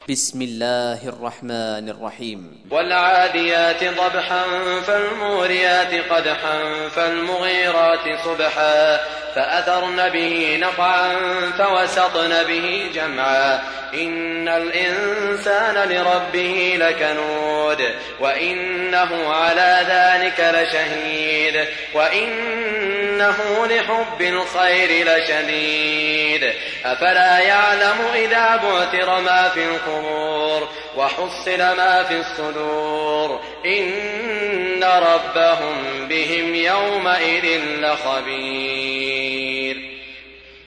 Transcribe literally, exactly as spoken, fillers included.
بسم الله الرحمن الرحيم. والعاديات ضبحا فالموريات قدحا فالمغيرات صبحا فأثرن به نقعا فوسطن به جمعا إن الإنسان لربه لكنود وإنه على ذلك لشهيد وإنه لحب الخير لشديد أفلا يعلم إذا بعثر ما في القبور وحصل ما في الصدور إن ربهم بهم يومئذ لخبير.